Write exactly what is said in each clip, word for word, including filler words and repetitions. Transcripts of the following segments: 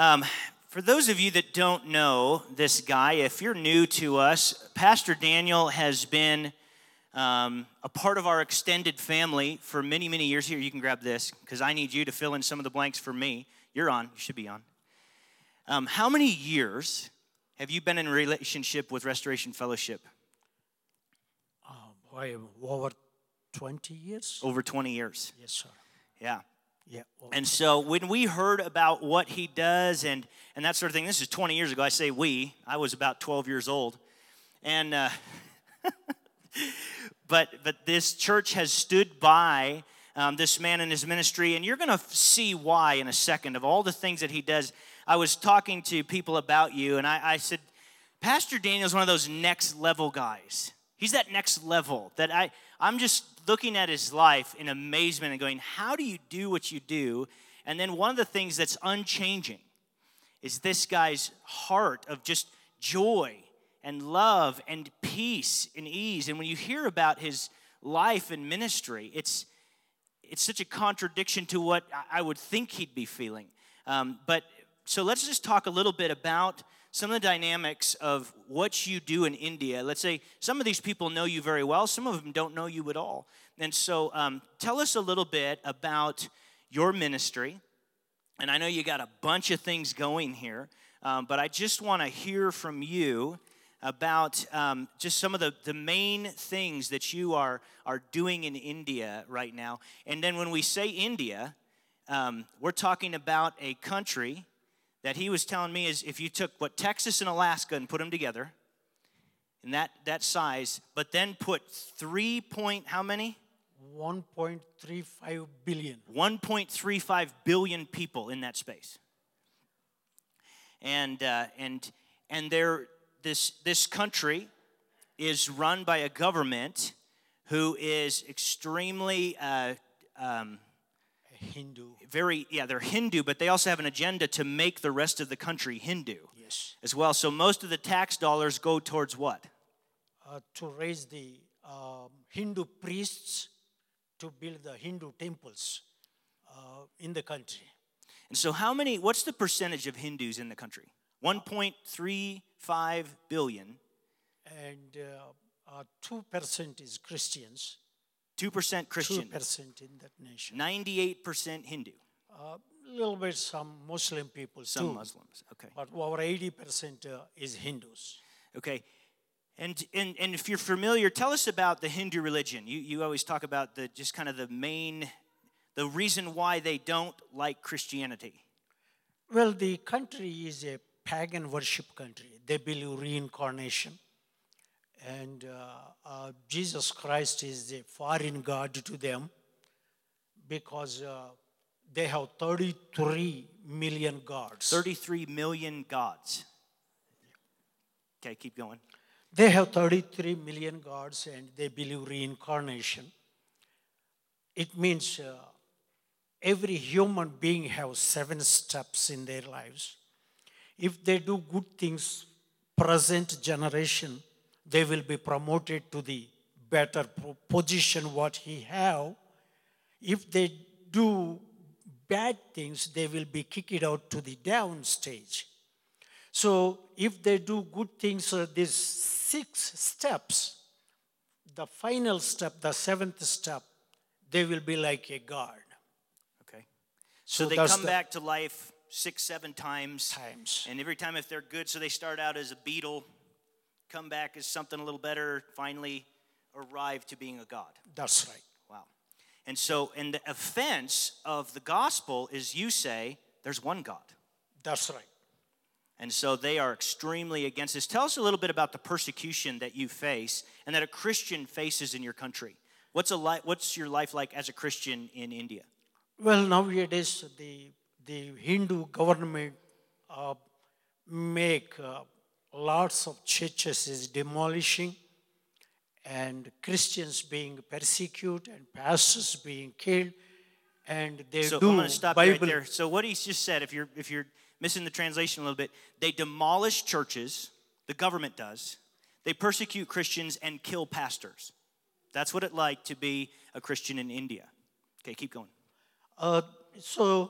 Um, for those of you that don't know this guy, if you're new to us, Pastor Daniel has been um, a part of our extended family for many, many years. Here, you can grab this, because I need you to fill in some of the blanks for me. You're on. You should be on. Um, how many years have you been in a relationship with Restoration Fellowship? Uh, boy, over twenty years? Over twenty years. Yes, sir. Yeah. Yeah. And so when we heard about what he does and, and that sort of thing, this is twenty years ago. I say we. I was about twelve years old. And uh, but but this church has stood by um, this man and his ministry, and you're going to see why in a second of all the things that he does. I was talking to people about you, and I, I said, Pastor Daniel's one of those next level guys. He's that next level that I, I'm just looking at his life in amazement and going, how do you do what you do? And then one of the things that's unchanging is this guy's heart of just joy and love and peace and ease. And when you hear about his life and ministry, it's it's such a contradiction to what I would think he'd be feeling. Um, but so let's just talk a little bit about some of the dynamics of what you do in India. Let's say some of these people know you very well. Some of them don't know you at all. And so um, tell us a little bit about your ministry. And I know you got a bunch of things going here, um, but I just want to hear from you about um, just some of the, the main things that you are, are doing in India right now. And then when we say India, um, we're talking about a country that he was telling me is if you took what Texas and Alaska and put them together in that, that size, but then put three point, how many? one point three five billion. one point three five billion people in that space. And uh, and and they're, this this country is run by a government who is extremely uh, um, Hindu. Very, yeah, they're Hindu, but they also have an agenda to make the rest of the country Hindu. Yes. As well. So most of the tax dollars go towards what? Uh, to raise the um, Hindu priests to build the Hindu temples uh, in the country. And so how many, what's the percentage of Hindus in the country? one point three five billion. And uh, uh, two percent is Christians. two percent Christian. two percent in that nation. ninety-eight percent Hindu. A uh, little bit some Muslim people Some too. Muslims, okay. But over eighty percent uh, is Hindus. Okay. And, and and if you're familiar, tell us about the Hindu religion. You you always talk about the just kind of the main, the reason why they don't like Christianity. Well, the country is a pagan worship country. They believe reincarnation. And uh, uh, Jesus Christ is a foreign God to them because uh, they have thirty-three million gods. thirty-three million gods. Okay, keep going. They have thirty-three million gods and they believe reincarnation. It means uh, every human being has seven steps in their lives. If they do good things, present generation, they will be promoted to the better position what he have. If they do bad things, they will be kicked out to the down stage. So if they do good things, uh, these six steps, the final step, the seventh step, they will be like a god. Okay. So, So they that's come the- back to life six, seven times. Times. And every time if they're good, so they start out as a beetle, come back as something a little better, finally arrive to being a god. That's right. Wow. And so, and the offense of the gospel is you say there's one God. That's right. And so they are extremely against this. Tell us a little bit about the persecution that you face and that a Christian faces in your country. What's a li- What's your life like as a Christian in India? Well, nowadays the the Hindu government uh, make uh, lots of churches is demolishing, and Christians being persecuted and pastors being killed, and they So do I'm going to stop you Bible. right there. So what he's just said, if you're if you're missing the translation a little bit, they demolish churches. The government does. They persecute Christians and kill pastors. That's what it's like to be a Christian in India. Okay, keep going. Uh, so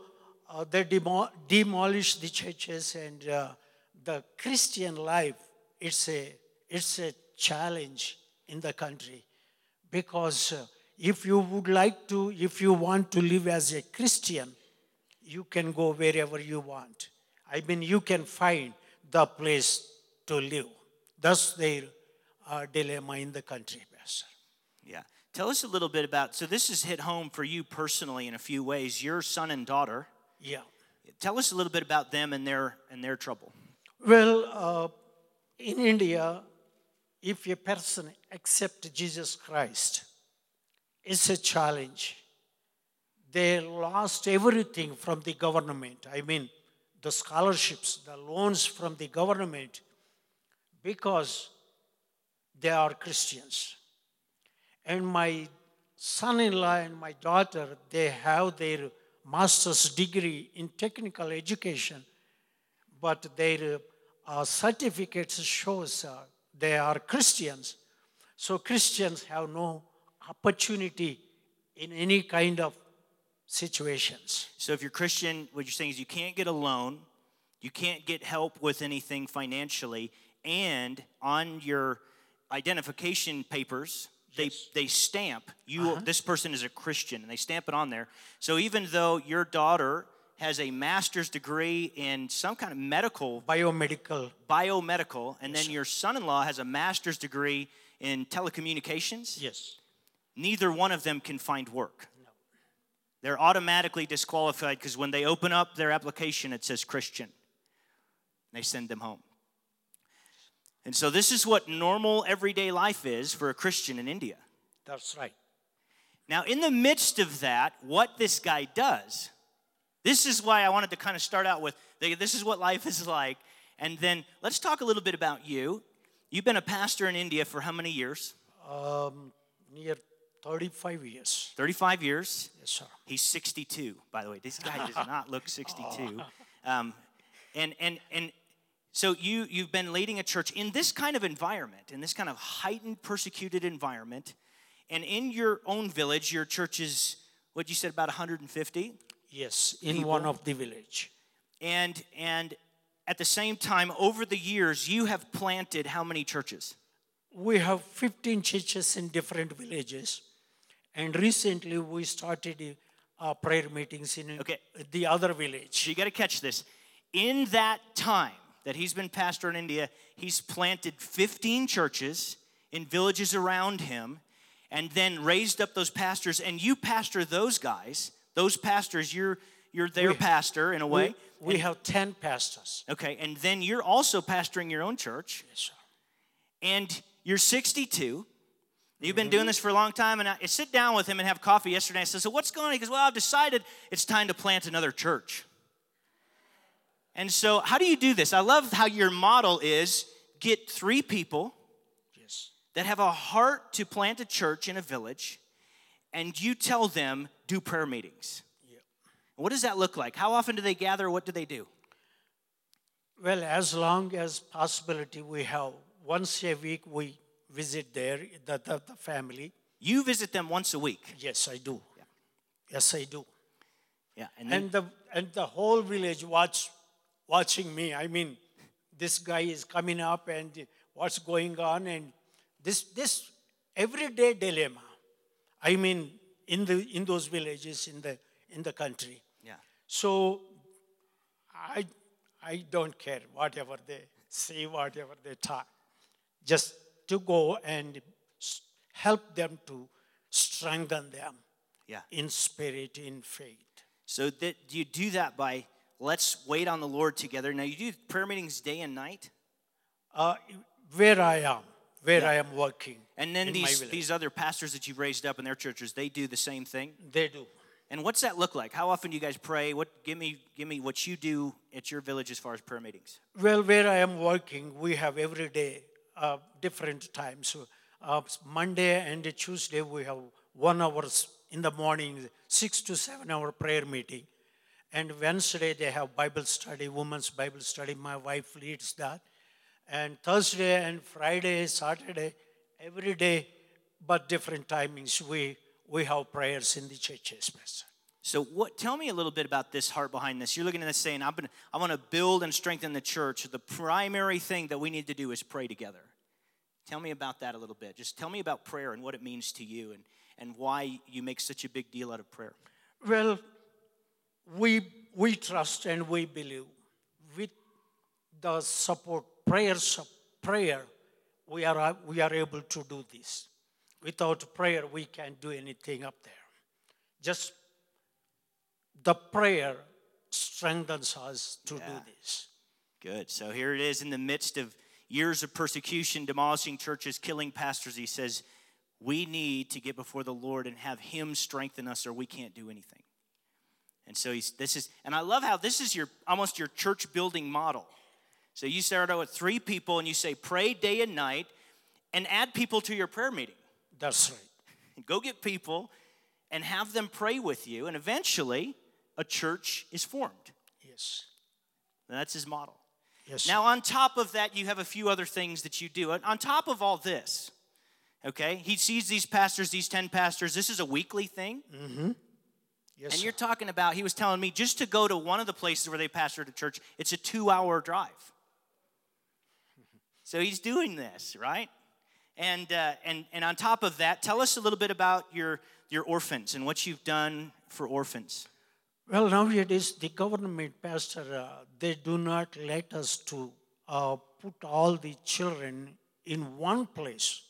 uh, they demo- demolish the churches, and uh, the Christian life, it's a, it's a challenge in the country. Because uh, if you would like to, if you want to live as a Christian, you can go wherever you want. I mean, you can find the place to live. That's their uh, dilemma in the country, Pastor. Yeah. Tell us a little bit about, so this has hit home for you personally in a few ways. Your son and daughter. Yeah. Tell us a little bit about them and their and their trouble. Well, uh, in India, if a person accepts Jesus Christ, it's a challenge. They lost everything from the government. I mean, the scholarships, the loans from the government, because they are Christians. And my son-in-law and my daughter, they have their master's degree in technical education, but their uh, certificates shows uh, they are Christians. So Christians have no opportunity in any kind of situations. So if you're Christian, what you're saying is you can't get a loan, you can't get help with anything financially, and on your identification papers, they Yes. they stamp you. Uh-huh. This person is a Christian, and they stamp it on there. So even though your daughter has a master's degree in some kind of medical, Biomedical. biomedical, and Yes, then your son-in-law has a master's degree in telecommunications, Yes. neither one of them can find work. No. They're automatically disqualified because when they open up their application, it says Christian. They send them home. And so this is what normal everyday life is for a Christian in India. That's right. Now, in the midst of that, what this guy does, this is why I wanted to kind of start out with, this is what life is like. And then let's talk a little bit about you. You've been a pastor in India for how many years? Um, near thirty-five years. thirty-five years. Yes, sir. He's sixty-two, by the way. This guy does not look sixty-two. Um, and and and so you you've been leading a church in this kind of environment, in this kind of heightened, persecuted environment, and in your own village, your church is what you said about one hundred fifty. Yes, in People. one of the village. And and at the same time, over the years, you have planted how many churches? We have fifteen churches in different villages. And recently we started uh, prayer meetings in Okay. the other village. So you got to catch this. In that time that he's been pastor in India, he's planted fifteen churches in villages around him, and then raised up those pastors. And you pastor those guys. Those pastors, you're you're their We- pastor in a way. We, we have ten pastors. Okay, and then you're also pastoring your own church, Yes, sir. and you're sixty-two. You've been doing this for a long time, and I, I sit down with him and have coffee yesterday. I said, so what's going on? He goes, well, I've decided it's time to plant another church. And so how do you do this? I love how your model is get three people Yes. that have a heart to plant a church in a village, and you tell them, do prayer meetings. Yeah. What does that look like? How often do they gather? What do they do? Well, as long as possibility we have, once a week we visit there, the, the, the family. You visit them once a week. Yes, I do. Yes, I do. Yeah, and then, And the and the whole village watch watching me. I mean, this guy is coming up and what's going on, and this this everyday dilemma. I mean, in the in those villages in the in the country. yeah. So I I don't care whatever they say, whatever they talk. Just to go and s- help them to strengthen them Yeah. in spirit, in faith. So that do you do that by let's wait on the Lord together? Now you do prayer meetings day and night, Uh, where I am, where Yeah. I am working, and then in my these village. these other pastors that you've raised up in their churches, they do the same thing. They do. And what's that look like? How often do you guys pray? What give me give me what you do at your village as far as prayer meetings? Well, where I am working, we have every day uh, different times. So, uh, Monday and Tuesday we have one hour in the morning, six to seven hour prayer meeting. And Wednesday they have Bible study, women's Bible study. My wife leads that. And Thursday and Friday, Saturday, every day, but different timings, we, we have prayers in the churches, Pastor. So what? Tell me a little bit about this heart behind this. You're looking at this saying, I'm gonna, I want to build and strengthen the church. The primary thing that we need to do is pray together. Tell me about that a little bit. Just tell me about prayer and what it means to you and, and why you make such a big deal out of prayer. Well, we we trust and we believe with the support, prayers of prayer, we are we are able to do this. Without prayer, we can't do anything up there. Just the prayer strengthens us to Yeah. do this. Good. So here it is in the midst of years of persecution, demolishing churches, killing pastors. He says, we need to get before the Lord and have him strengthen us or we can't do anything. And so he's, this is, and I love how this is your almost your church building model. So you start out with three people and you say, pray day and night and add people to your prayer meeting. That's right. Go get people and have them pray with you, and eventually a church is formed. Yes. And that's his model. Yes. Now, on top of that, you have a few other things that you do. On top of all this, okay, he sees these pastors, these ten pastors. This is a weekly thing. Mm-hmm. Yes. And sir. you're talking about, he was telling me, just to go to one of the places where they pastored a church, it's a two-hour drive. So he's doing this, right? And uh, and and on top of that, tell us a little bit about your your orphans and what you've done for orphans. Well, nowadays the government, Pastor, uh, they do not let us to uh, put all the children in one place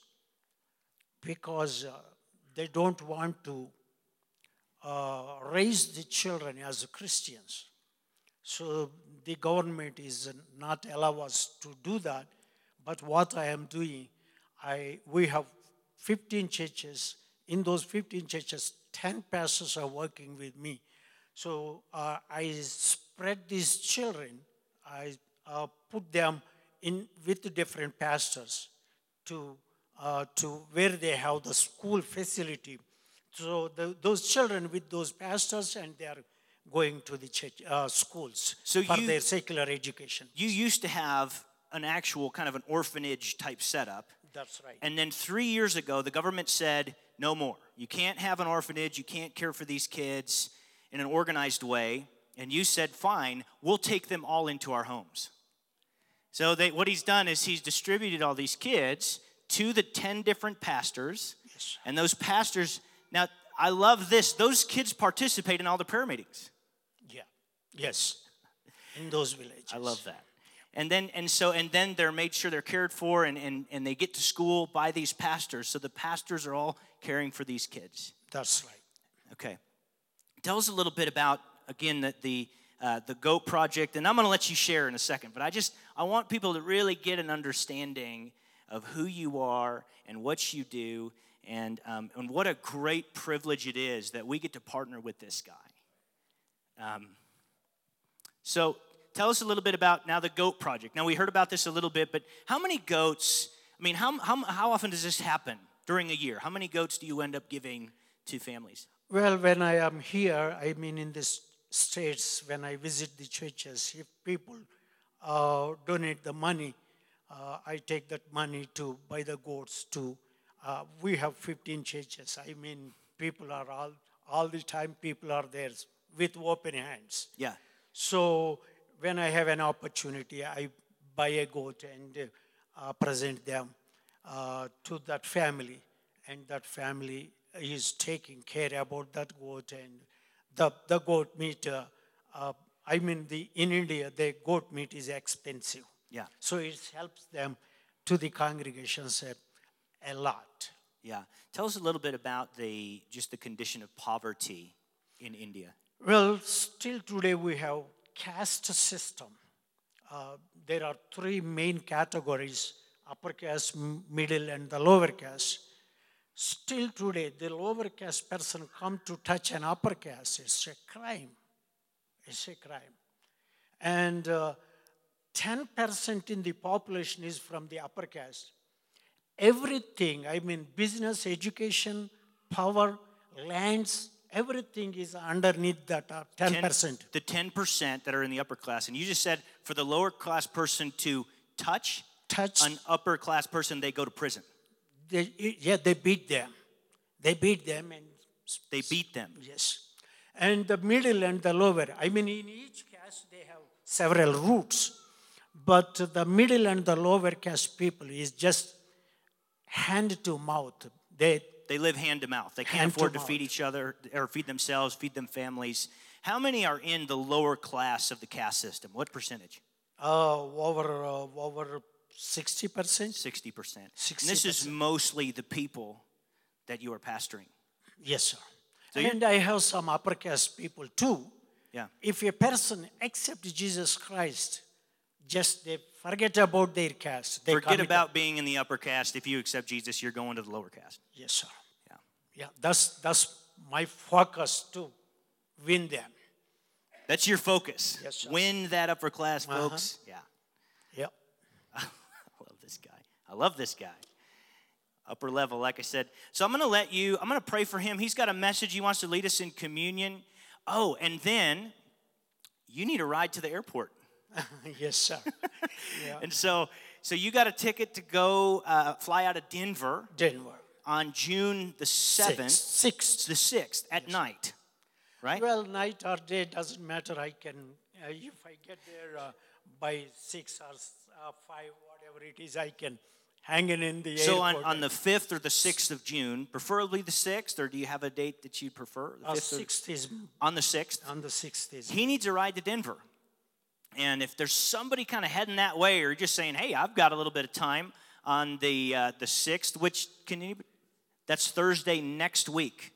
because uh, they don't want to uh, raise the children as Christians. So the government is not allow us to do that. But what I am doing, I we have fifteen churches. In those fifteen churches, ten pastors are working with me. So uh, I spread these children. I uh, put them in with the different pastors to uh, to where they have the school facility. So the, those children with those pastors, and they are going to the church, uh, schools So for you- their secular education. You used to have an actual kind of an orphanage type setup. That's right. And then three years ago, the government said, no more. You can't have an orphanage. You can't care for these kids in an organized way. And you said, fine, we'll take them all into our homes. So they, what he's done is he's distributed all these kids to the ten different pastors. Yes. And those pastors, now I love this, those kids participate in all the prayer meetings. Yeah. Yes. In those villages. I love that. And then and so and then they're made sure they're cared for and, and, and they get to school by these pastors. So the pastors are all caring for these kids. That's right. Okay. Tell us a little bit about, again, the the, uh, the GOAT project. And I'm going to let you share in a second. But I just, I want people to really get an understanding of who you are and what you do. And, um, and what a great privilege it is that we get to partner with this guy. Um, so... Tell us a little bit about now the GOAT project. Now, we heard about this a little bit, but how many goats, I mean, how, how, how often does this happen during a year? How many goats do you end up giving to families? Well, when I am here, I mean in the States, when I visit the churches, if people uh, donate the money, uh, I take that money to buy the goats to, uh, we have fifteen churches. I mean, people are all, all the time, people are there with open hands. Yeah. So when I have an opportunity, I buy a goat and uh, present them uh, to that family. And that family is taking care about that goat. And the, the goat meat, uh, uh, I mean, the, in India, the goat meat is expensive. Yeah. So it helps them to the congregations a, a lot. Yeah. Tell us a little bit about the just the condition of poverty in India. Well, still today we have caste system. Uh, there are three main categories, upper caste, m- middle, and the lower caste. Still today, the lower caste person come to touch an upper caste, it's a crime. It's a crime. And uh, ten percent in the population is from the upper caste. Everything, I mean business, education, power, lands, everything is underneath that uh, ten percent. The ten percent that are in the upper class. And you just said for the lower class person to touch Touch, an upper class person, they go to prison. they, yeah, they beat them. They beat them and They beat them. yes. And the middle and the lower. I mean, in each caste, they have several roots. But the middle and the lower caste people is just hand to mouth. They, They live hand to mouth. They can't Hand to afford to, mouth. feed each other or feed themselves, feed them families. How many are in the lower class of the caste system? What percentage? uh, over uh, over sixty percent. sixty percent. And sixty this is percent. mostly the people that you are pastoring. Yes, sir. So you're- and I have some upper caste people too. Yeah. If a person accepts Jesus Christ, just they forget about their caste. They Forget commit- about being in the upper caste. If you accept Jesus, you're going to the lower caste. Yes, sir. Yeah. Yeah, that's that's my focus to win them. That's your focus. Yes, sir. Win that upper class, Uh-huh. folks. Yeah. Yeah. I love this guy. I love this guy. Upper level, like I said. So I'm going to let you, I'm going to pray for him. He's got a message. He wants to lead us in communion. Oh, and then you need a ride to the airport. Yes, sir. Yeah. And so, so you got a ticket to go uh, fly out of Denver Denver. on June the seventh, Sixth. the sixth at night, right? Well, night or day doesn't matter. I can, uh, if I get there uh, by six or uh, five, whatever it is, I can hang it in the So on, airport. on the fifth or the sixth of June, preferably the sixth, or do you have a date that you prefer? The uh, fifth or- sixth is on the sixth. on the sixth is. He needs a ride to Denver. And if there's somebody kind of heading that way, or just saying, hey, I've got a little bit of time on the uh, the sixth, which can you, that's Thursday next week.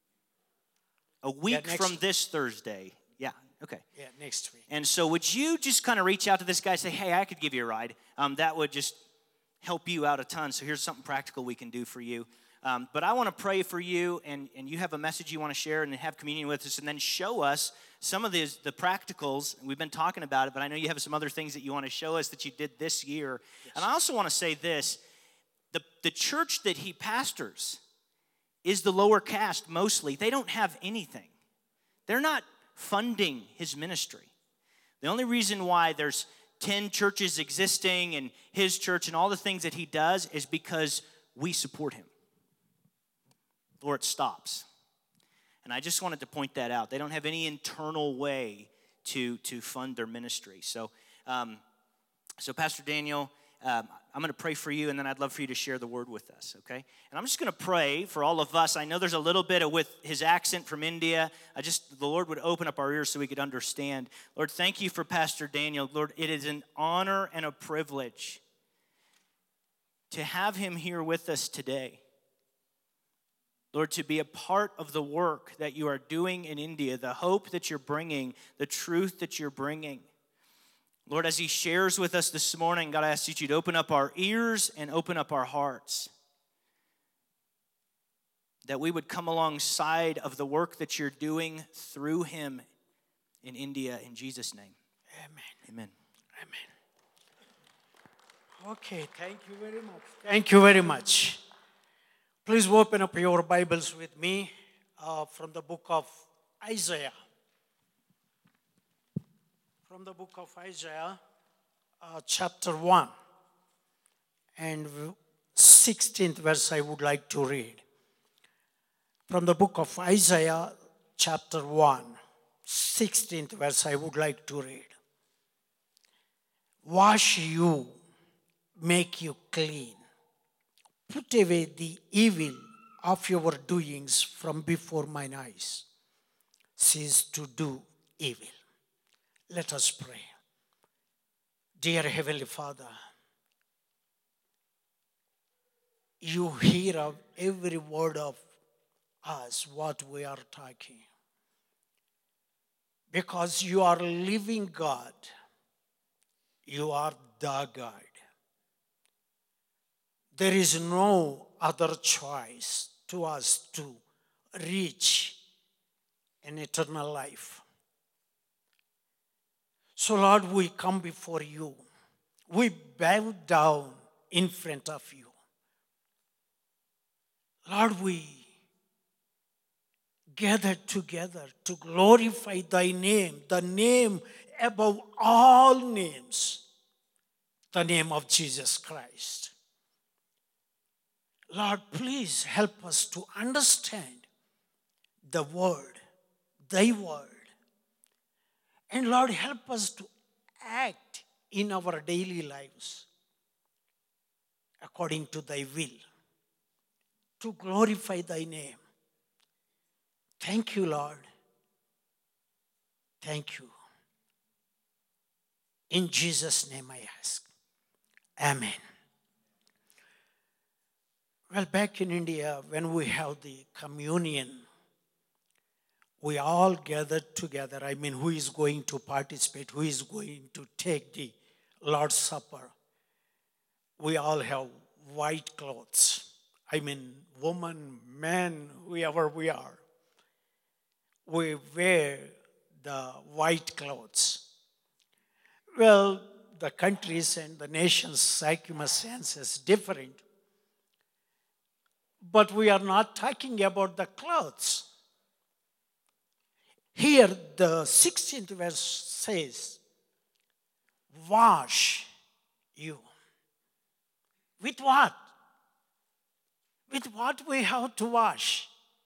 A week next- from this Thursday. Yeah, okay. Yeah, next week. And so would you just kind of reach out to this guy and say, hey, I could give you a ride. Um, that would just help you out a ton. So here's something practical we can do for you. Um, but I want to pray for you, and, and you have a message you want to share and have communion with us, and then show us some of these, the practicals. We've been talking about it, but I know you have some other things that you want to show us that you did this year. Yes. And I also want to say this. The, the church that he pastors is the lower caste mostly. They don't have anything. They're not funding his ministry. The only reason why there's ten churches existing and his church and all the things that he does is because we support him. Or it stops. And I just wanted to point that out. They don't have any internal way to, to fund their ministry. So, um, so Pastor Daniel, um, I'm going to pray for you, and then I'd love for you to share the word with us, okay? And I'm just going to pray for all of us. I know there's a little bit of with his accent from India. I just, the Lord would open up our ears so we could understand. Lord, thank you for Pastor Daniel. Lord, it is an honor and a privilege to have him here with us today. Lord, to be a part of the work that you are doing in India, the hope that you're bringing, the truth that you're bringing. Lord, as he shares with us this morning, God, I ask that you'd open up our ears and open up our hearts, that we would come alongside of the work that you're doing through him in India, in Jesus' name. Amen. Amen. Amen. Okay, thank you very much. Thank you very much. Please open up your Bibles with me uh, from the book of Isaiah. From the book of Isaiah, uh, chapter one, and sixteenth verse I would like to read. From the book of Isaiah, chapter one, sixteenth verse I would like to read. Wash you, make you clean. Put away the evil of your doings from before mine eyes. Cease to do evil. Let us pray. Dear Heavenly Father, you hear of every word of us, what we are talking. Because you are living God. You are the God. There is no other choice to us to reach an eternal life. So Lord, we come before you. We bow down in front of you. Lord, we gather together to glorify thy name, the name above all names, the name of Jesus Christ. Lord, please help us to understand the word, thy word. And Lord, help us to act in our daily lives according to thy will, to glorify thy name. Thank you, Lord. Thank you. In Jesus' name I ask. Amen. Well, back in India, when we have the communion, we all gathered together. I mean, who is going to participate? Who is going to take the Lord's Supper? We all have white clothes. I mean, woman, man, whoever we are. We wear the white clothes. Well, the countries and the nations' circumstance is different. But we are not talking about the clothes. Here, the sixteenth verse says, wash you. With what? With what we have to wash?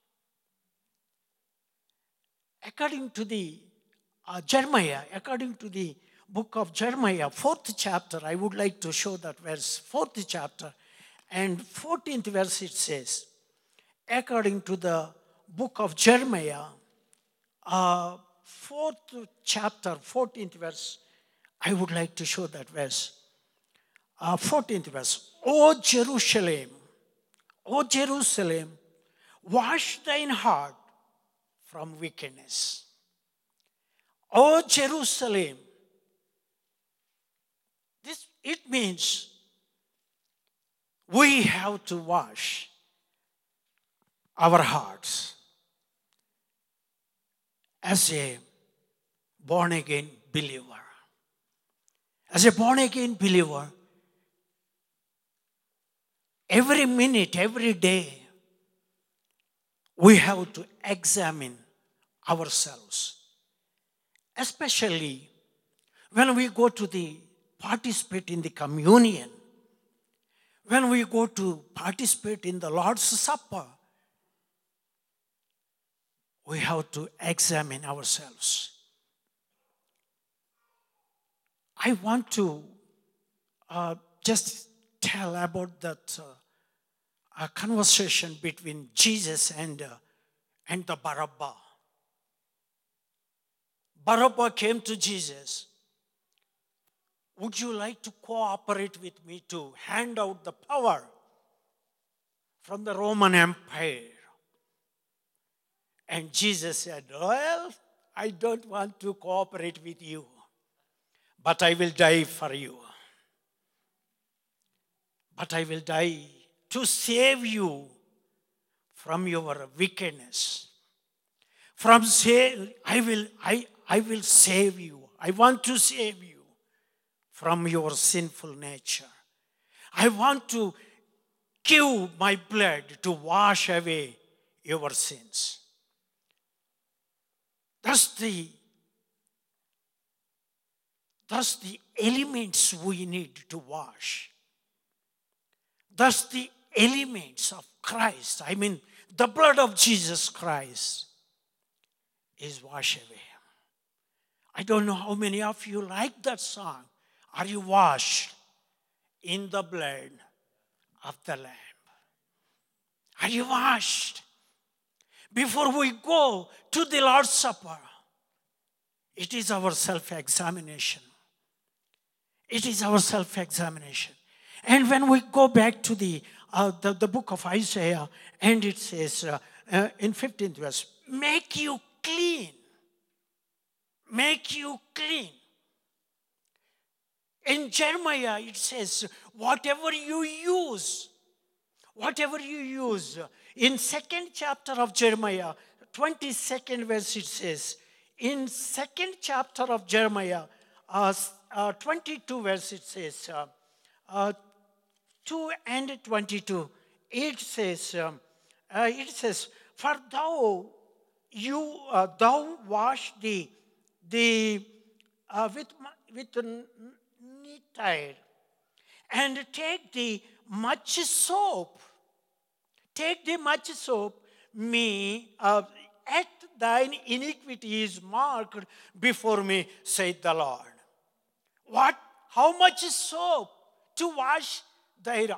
According to the uh, Jeremiah, according to the book of Jeremiah, fourth chapter, I would like to show that verse, fourth chapter, and fourteenth verse it says, according to the book of Jeremiah, uh, fourth chapter, fourteenth verse, I would like to show that verse. Uh, fourteenth verse, O Jerusalem, O Jerusalem, wash thine heart from wickedness. O Jerusalem, this it means we have to wash our hearts as a born-again believer. As a born-again believer, every minute, every day, we have to examine ourselves. Especially when we go to the participate in the communion, when we go to participate in the Lord's Supper, we have to examine ourselves. I want to uh, just tell about that uh, a conversation between Jesus and, uh, and the Barabbas. Barabbas came to Jesus. Would you like to cooperate with me to hand out the power from the Roman Empire? And Jesus said, well, I don't want to cooperate with you, but I will die for you. But I will die to save you from your wickedness. From save, I will, I, I will save you. I want to save you from your sinful nature. I want to give my blood to wash away your sins. That's the, that's the elements we need to wash. That's the elements of Christ. I mean, the blood of Jesus Christ is wash away. I don't know how many of you like that song. Are you washed in the blood of the Lamb? Are you washed? Before we go to the Lord's Supper, it is our self-examination. It is our self-examination. And when we go back to the, uh, the, the book of Isaiah, and it says uh, uh, in fifteenth verse, make you clean. Make you clean. In Jeremiah, it says, whatever you use, whatever you use. In second chapter of Jeremiah, twenty-second verse, it says, in second chapter of Jeremiah, uh, uh, twenty-two verse, it says, uh, uh, two and twenty-two, it says, um, uh, it says, for thou, you, uh, thou wash the, the, uh, with, with neatire, and take the much soap, take the much soap, me, uh, at thine iniquity is marked before me, saith the Lord. What? How much is soap to wash the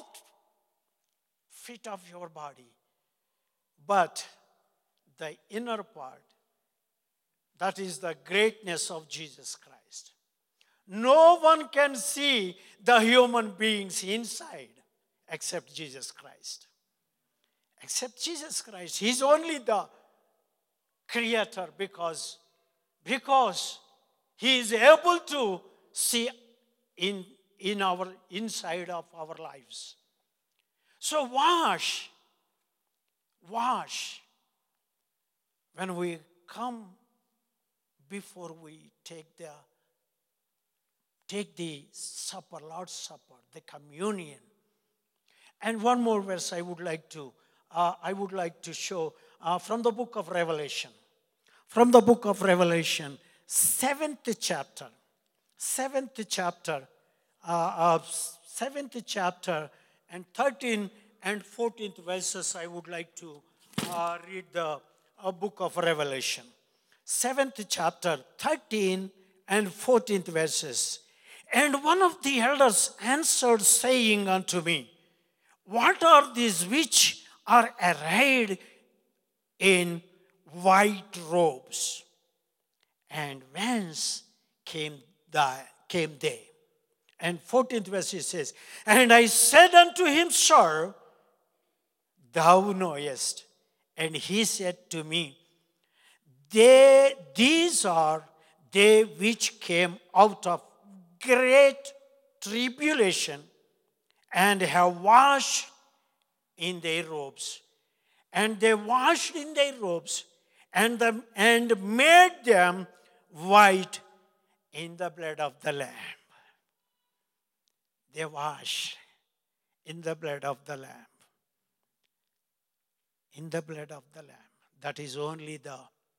outfit of your body? But the inner part, that is the greatness of Jesus Christ. No one can see the human beings inside except Jesus Christ. Except Jesus Christ. He's only the creator because, because he is able to see in, in our inside of our lives. So wash, wash. When we come before we take the take the supper, Lord's Supper, the communion. And one more verse I would like to uh, I would like to show uh, from the book of Revelation. From the book of Revelation, seventh chapter, seventh chapter, uh, uh, seventh chapter, and thirteen and fourteenth verses. I would like to uh, read the uh, book of Revelation. Seventh chapter, thirteen and fourteenth verses. And one of the elders answered, saying unto me, what are these which are arrayed in white robes? And whence came, the, came they? And fourteenth verse it says, and I said unto him, Sir, thou knowest. And he said to me, They, these are they which came out of great tribulation and have washed in their robes. And they washed in their robes and, the, and made them white in the blood of the Lamb. They washed in the blood of the Lamb. In the blood of the Lamb. That is only the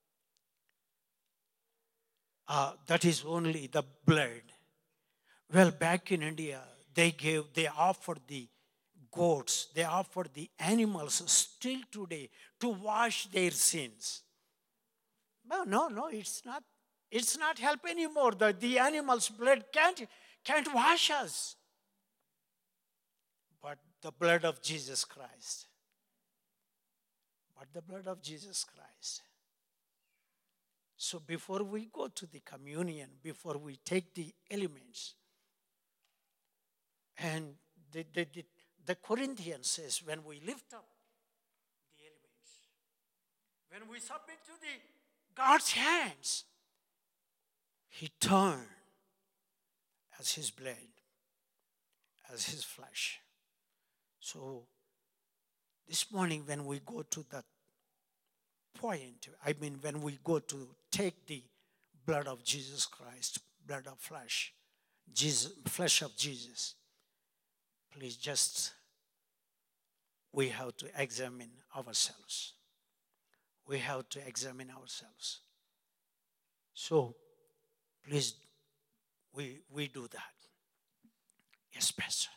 uh, that is only the blood. Well, back in India, they gave, they offered the goats, they offered the animals still today to wash their sins. No, no, no, it's not. It's not help anymore. The, the animal's blood can't, can't wash us. But the blood of Jesus Christ. But the blood of Jesus Christ. So before we go to the communion, before we take the elements, and the, the, the, the Corinthians says, when we lift up the elements, when we submit to the God's hands, he turned as his blood, as his flesh. So this morning when we go to that point, I mean when we go to take the blood of Jesus Christ, blood of flesh, Jesus, flesh of Jesus, please just, we have to examine ourselves. We have to examine ourselves. So, please, we, we do that. Yes, Pastor.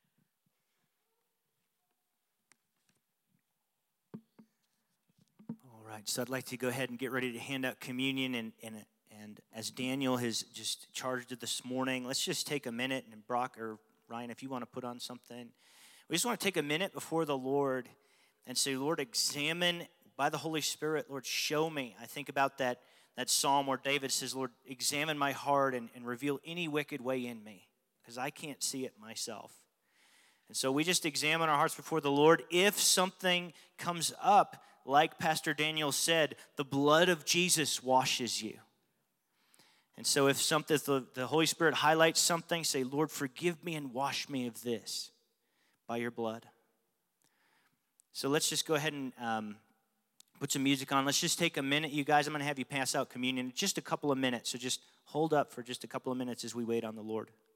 All right, so I'd like to go ahead and get ready to hand out communion. And, and, and as Daniel has just charged it this morning, let's just take a minute, and Brock or Ryan, if you want to put on something. We just want to take a minute before the Lord and say, Lord, examine by the Holy Spirit. Lord, show me. I think about that, that psalm where David says, Lord, examine my heart and, and reveal any wicked way in me, because I can't see it myself. And so we just examine our hearts before the Lord. If something comes up, like Pastor Daniel said, the blood of Jesus washes you. And so if something, if the, the Holy Spirit highlights something, say, Lord, forgive me and wash me of this by your blood. So let's just go ahead and um, put some music on. Let's just take a minute, you guys. I'm going to have you pass out communion in just a couple of minutes. So just hold up for just a couple of minutes as we wait on the Lord.